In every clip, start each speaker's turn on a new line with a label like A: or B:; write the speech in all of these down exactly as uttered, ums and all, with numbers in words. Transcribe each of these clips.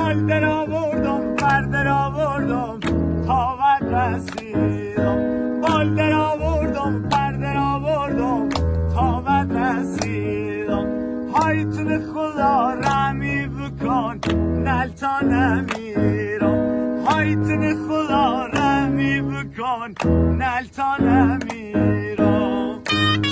A: بال در آوردم پر در آوردم طاقت رسیدم بال در آوردم پر در آوردم طاقت رسیدم های تو خدا رحمی بکن نلتا نمیرم های تو خدا رحمی بکن نلتا نمیرم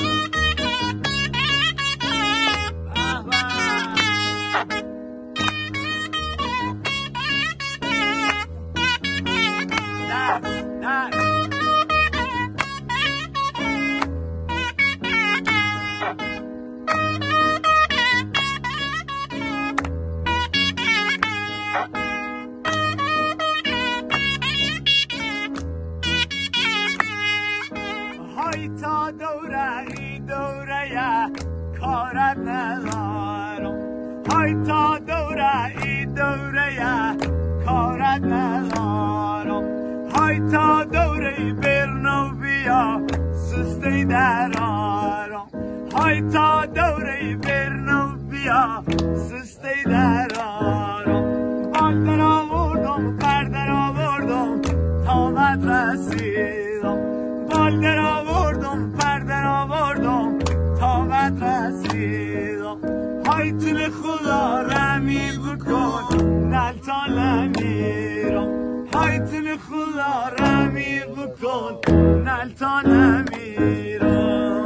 A: های تا دوره ای دوره یا کارت ندارم های تا دوره ای دوره یا کارت ندارم های تا دوره برنو بیا سستی درارم های تا دوره برنو بیا سستی درارم بال در آوردم پر در آوردم طاقت رسیدم بال در آوردم پر در آوردم طاقت رسیدم های تل خدا رحمی بکن نلتا نمیرم های تل خدا رحمی بکن نلتا نمیرم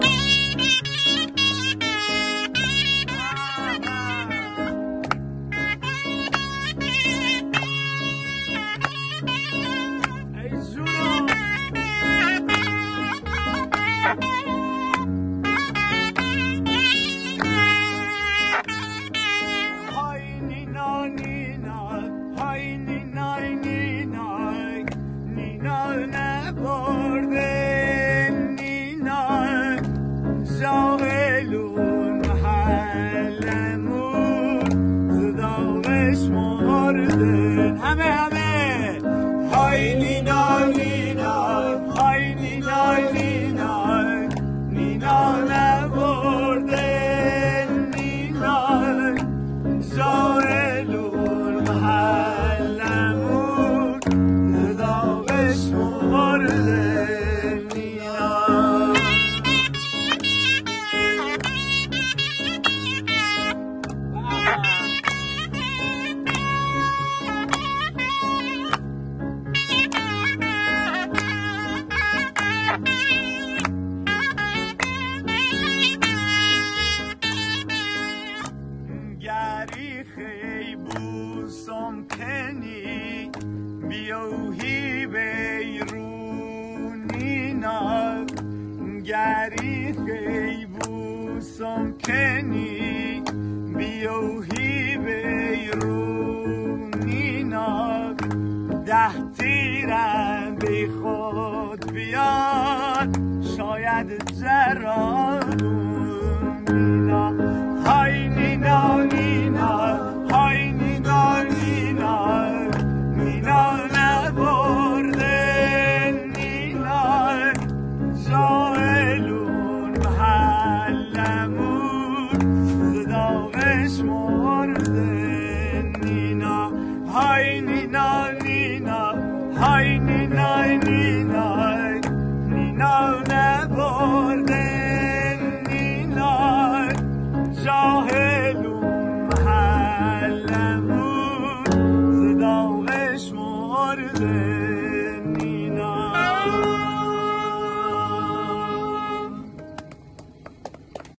A: همه همه های نینا نینا های نینا نینا نینا نبرده نینا جاهلون محلمون زداغش مرده نینا گری خیبوسم کنی بیوهی بیرونی نا گری خیبوسم کنی بیوهی بیرونی نا ده تیرم بی خود بیاد شاید جرا